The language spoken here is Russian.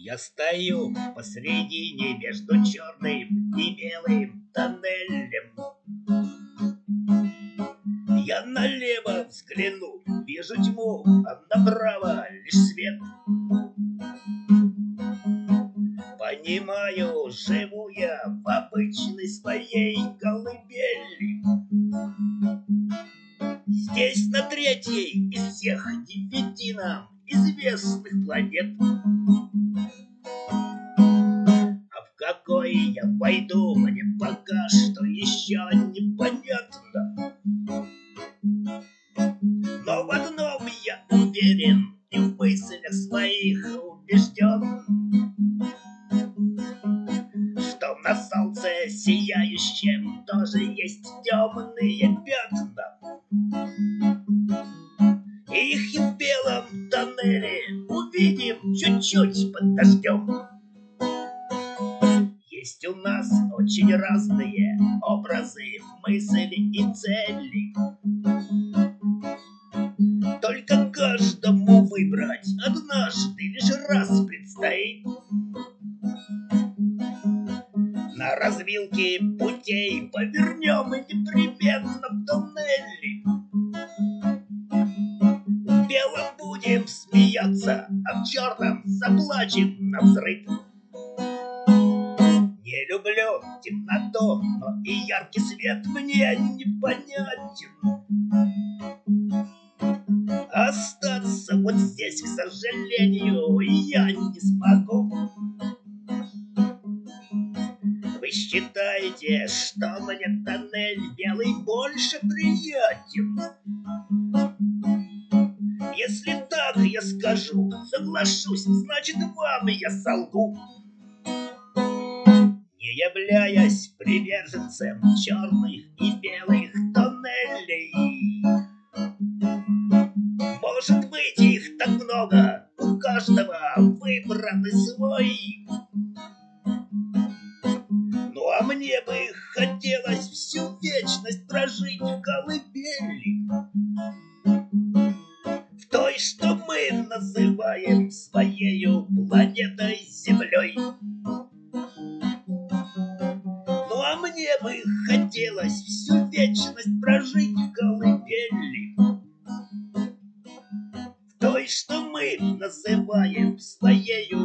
Я стою посредине между черным и белым тоннелем. Я налево взгляну, вижу тьму, а направо лишь свет. Понимаю, живу я в обычной своей колыбели. Здесь на третьей из всех 9 нам известных планет. А в какой я пойду, мне пока что еще непонятно. Но в одном я уверен и в мыслях своих убежден, что на солнце сияющем тоже есть темные пятна. И их и в белом тоннеле увидим чуть-чуть под дождем. Есть у нас очень разные образы, мысли и цели. Только каждому выбрать однажды лишь раз предстоит. На развилке путей повернем непременно в туннели. В белом будем смеяться, а в черном заплачем навзрыд. Не люблю темноту, но и яркий свет мне непонятен. Остаться вот здесь, к сожалению, я не смогу. Вы считаете, что мне тоннель белый больше приятен? Если так я скажу, соглашусь, значит вам я солгу. Не являясь приверженцем черных и белых тоннелей. Может быть, их так много, у каждого выбранный свой. Ну а мне бы хотелось всю вечность прожить в колыбели, в той, что мы называем своею планетой Землей. Ну а мне бы хотелось всю вечность прожить в колыбели, в той, что мы называем своею